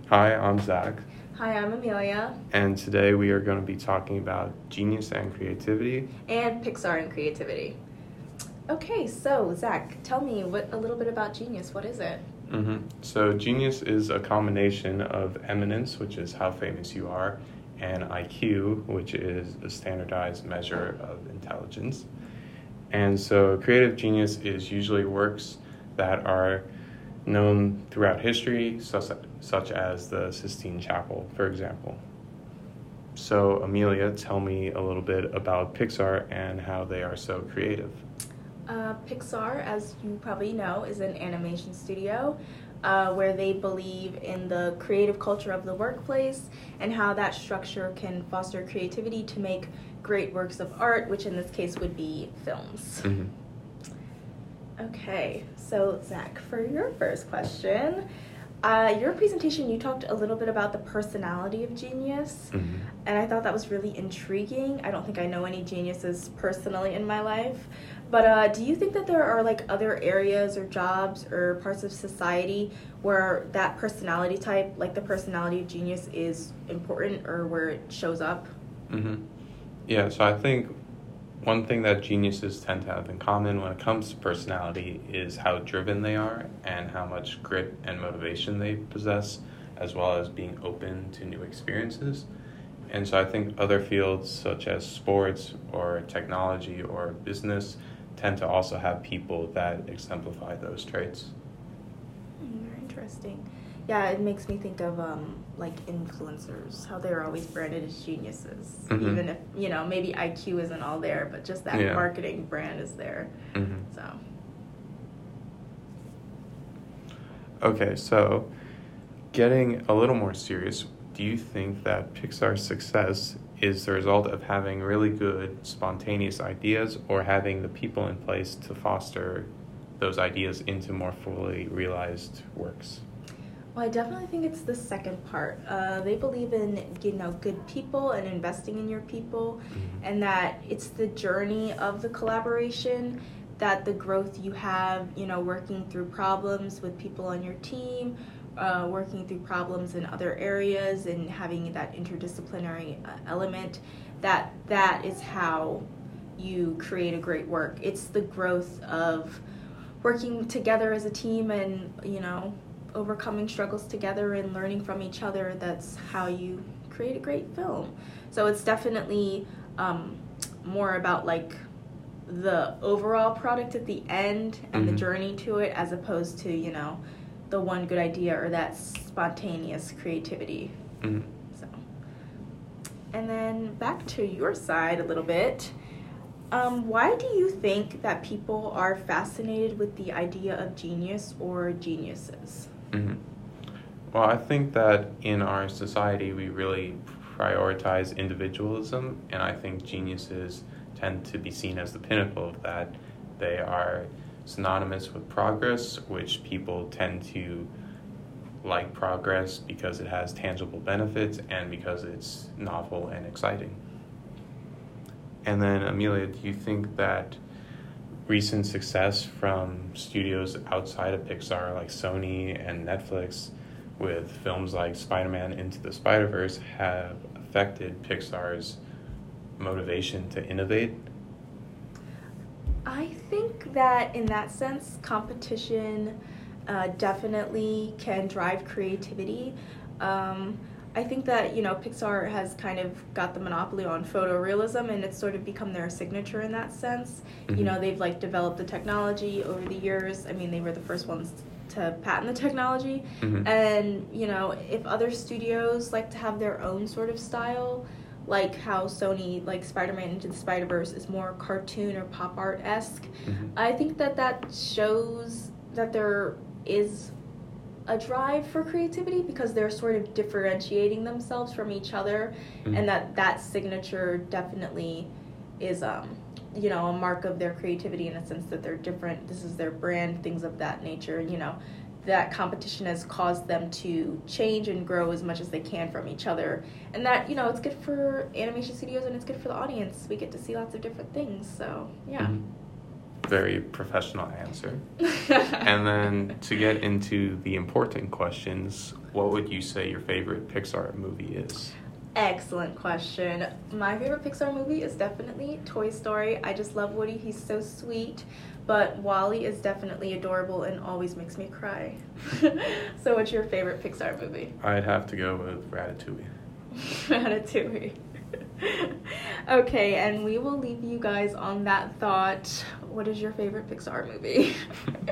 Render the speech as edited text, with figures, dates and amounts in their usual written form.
Hi, I'm Zach, Hi, I'm Amelia. and today we are going to be talking about genius and creativity. And Pixar and creativity. Okay, so Zach, tell me a little bit about genius. What is it? So, genius is a combination of eminence, which is how famous you are, and IQ, which is a standardized measure of intelligence. And so, creative genius is usually works that are known throughout history, such as the Sistine Chapel, for example. So, Amelia, tell me a little bit about Pixar and how they are so creative. Pixar, as you probably know, is an animation studio where they believe in the creative culture of the workplace and how that structure can foster creativity to make great works of art, which in this case would be films. Mm-hmm. Okay, so Zach, for your first question, your presentation, you talked a little bit about the personality of genius, Mm-hmm. and I thought that was really intriguing. I don't think I know any geniuses personally in my life, but do you think that there are like other areas or jobs or parts of society where that personality type, like the personality of genius, is important or where it shows up? Mm-hmm. Yeah, so I think one thing that geniuses tend to have in common when it comes to personality is how driven they are and how much grit and motivation they possess, as well as being open to new experiences. And so I think other fields such as sports or technology or business tend to also have people that exemplify those traits. Very interesting. Yeah, it makes me think of like influencers, how they're always branded as geniuses, Mm-hmm. even if maybe IQ isn't all there, but just that Yeah. marketing brand is there. Mm-hmm. So Okay, so getting a little more serious, do you think that Pixar's success is the result of having really good spontaneous ideas or having the people in place to foster those ideas into more fully realized works? well, I definitely think it's the second part. They believe in good people and investing in your people, Mm-hmm. and that it's the journey of the collaboration, that the growth you have, working through problems with people on your team, working through problems in other areas, and having that interdisciplinary element. That is how you create a great work. It's the growth of working together as a team and overcoming struggles together and learning from each other. That's how you create a great film. So it's definitely more about like the overall product at the end and the Mm-hmm. journey to it, as opposed to the one good idea or that spontaneous creativity. Mm-hmm. So, and then back to your side a little bit. Why do you think that people are fascinated with the idea of genius or geniuses? Mm-hmm. Well, I think that in our society we really prioritize individualism, and I think geniuses tend to be seen as the pinnacle of that. They are synonymous with progress, which people tend to like progress because it has tangible benefits and because it's novel and exciting. And then, Amelia, do you think that recent success from studios outside of Pixar, like Sony and Netflix, with films like Spider-Man Into the Spider-Verse, have affected Pixar's motivation to innovate? I think that in that sense, competition definitely can drive creativity. I think that Pixar has kind of got the monopoly on photorealism, and it's sort of become their signature in that sense. Mm-hmm. They've like developed the technology over the years. I mean, they were the first ones to patent the technology, Mm-hmm. and if other studios like to have their own sort of style, like how Sony, like Spider-Man Into the Spider-Verse, is more cartoon or pop art-esque, Mm-hmm. I think that shows that there is a drive for creativity because they're sort of differentiating themselves from each other, Mm-hmm. and that signature definitely is a mark of their creativity, in a sense that they're different. This is their brand, things of that nature. That competition has caused them to change and grow as much as they can from each other, and that it's good for animation studios and it's good for the audience. We get to see lots of different things. So yeah. Mm-hmm. very professional answer. And then to get into the important questions, what would you say your favorite Pixar movie is? Excellent question. My favorite Pixar movie is definitely Toy Story. I just love Woody. He's so sweet. But Wall-E is definitely adorable and always makes me cry. So what's your favorite Pixar movie? I'd have to go with Ratatouille. Ratatouille. Okay, and we will leave you guys on that thought. What is your favorite Pixar movie?